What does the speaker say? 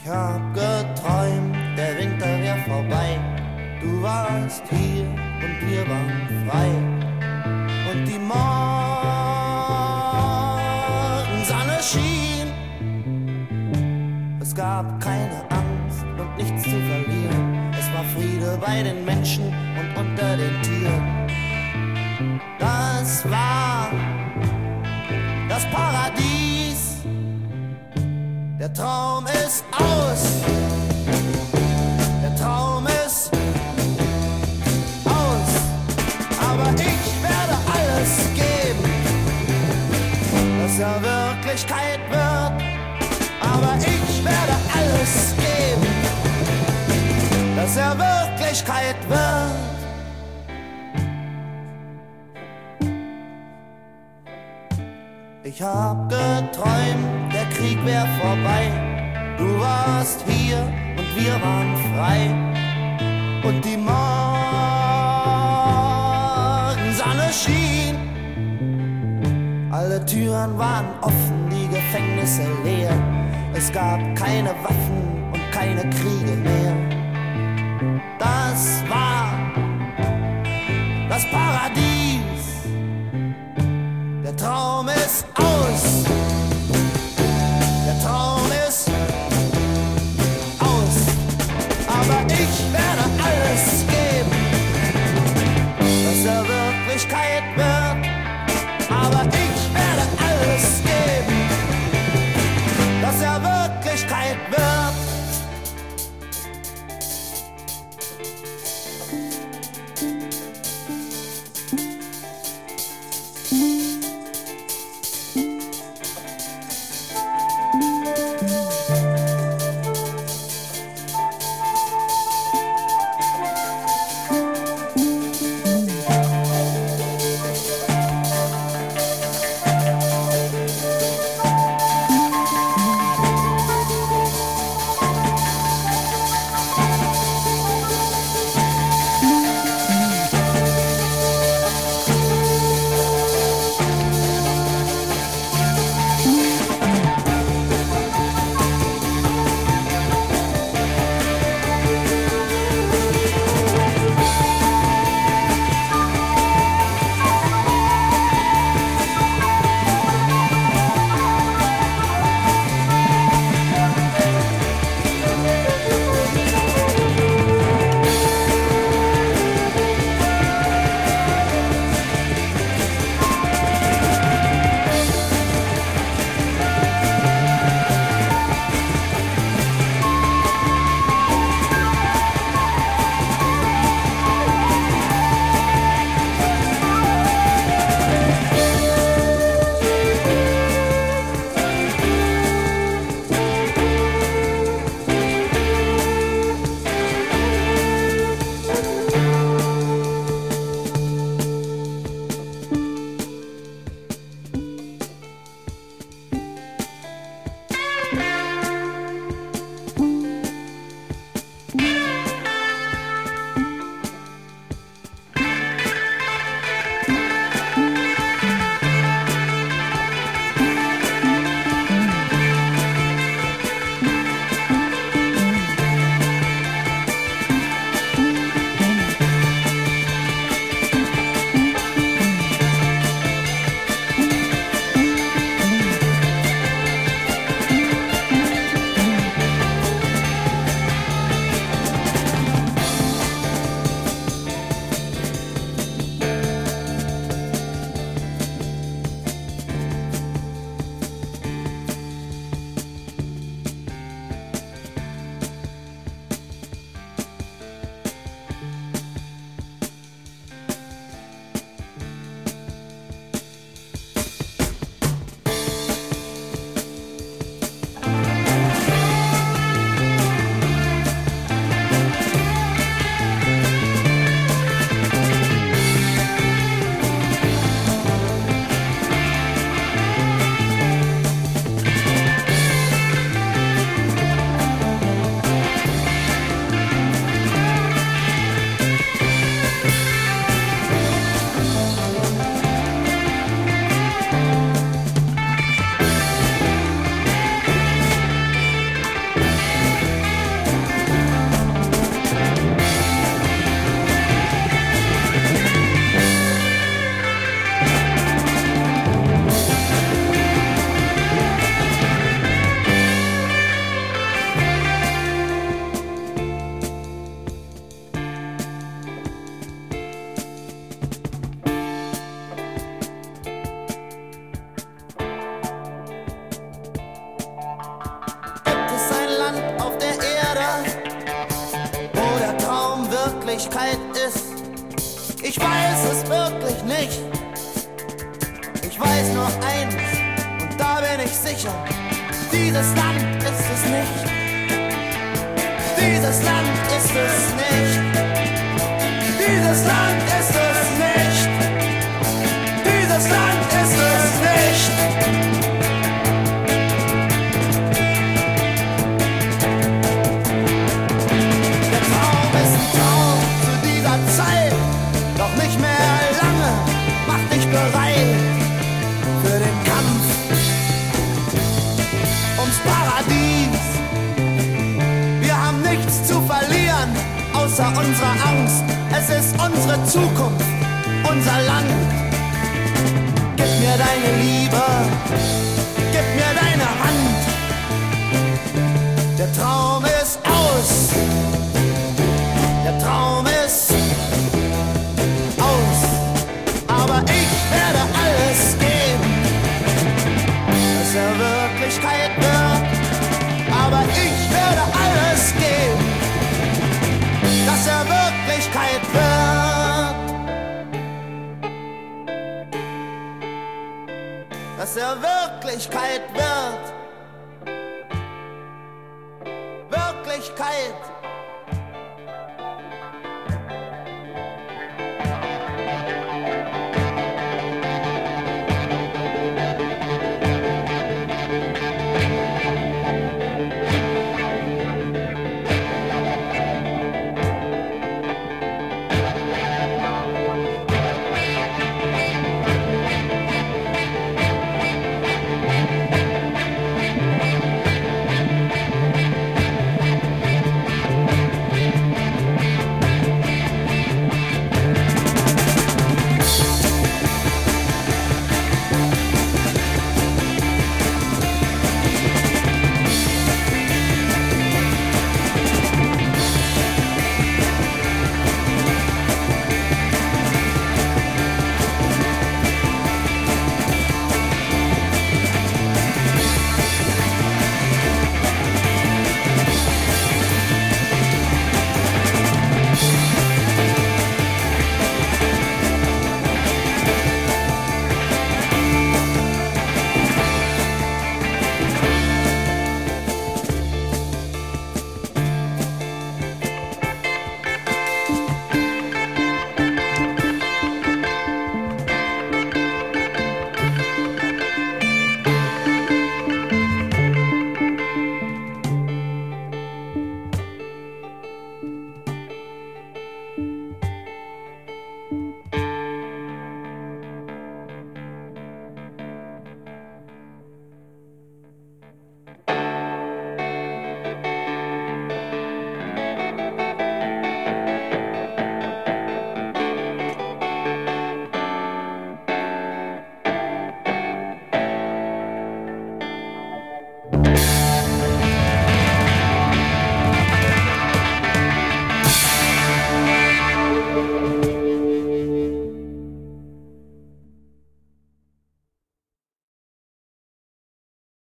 Ich hab geträumt, der Winter wär vorbei. Du warst hier und wir waren frei. Und die Morgensonne schien. Es gab keine Angst und nichts zu verlieren. Es war Friede bei den Menschen und unter den Tieren. Das war das Paradies. Der Traum ist aus. Der Traum ist aus. Aber ich werde alles geben, dass er Wirklichkeit wird. Aber ich werde alles geben, dass er Wirklichkeit wird. Ich hab geträumt, der Krieg wär vorbei. Du warst hier und wir waren frei. Und die Morgensonne schien. Alle Türen waren offen, die Gefängnisse leer. Es gab keine Waffen und keine Kriege mehr. Das war das Paradies. Der Traum ist aus. Der Traum ist aus. Aber ich werde alles geben, dass er Wirklichkeit wird. Aber ich werde alles geben, dass er Wirklichkeit wird. Wirklichkeit ist. Ich weiß es wirklich nicht. Ich weiß nur eins, und da bin ich sicher: dieses Land ist es nicht. Dieses Land ist es nicht. Dieses Land ist es nicht. Dieses Land ist es nicht. Der Traum ist ein Traum zu dieser Zeit, doch nicht mehr lange. Mach dich bereit für den Kampf ums Paradies. Wir haben nichts zu verlieren, außer unserer Angst. Es ist unsere Zukunft, unser Land. Gib mir deine Liebe, gib mir deine Hand. Der Traum ist aus, der Traum ist aus. Aber ich werde alles geben, dass er Wirklichkeit wird. Aber ich werde alles geben, dass er Wirklichkeit wird. Dass er Wirklichkeit wird. Wirklichkeit.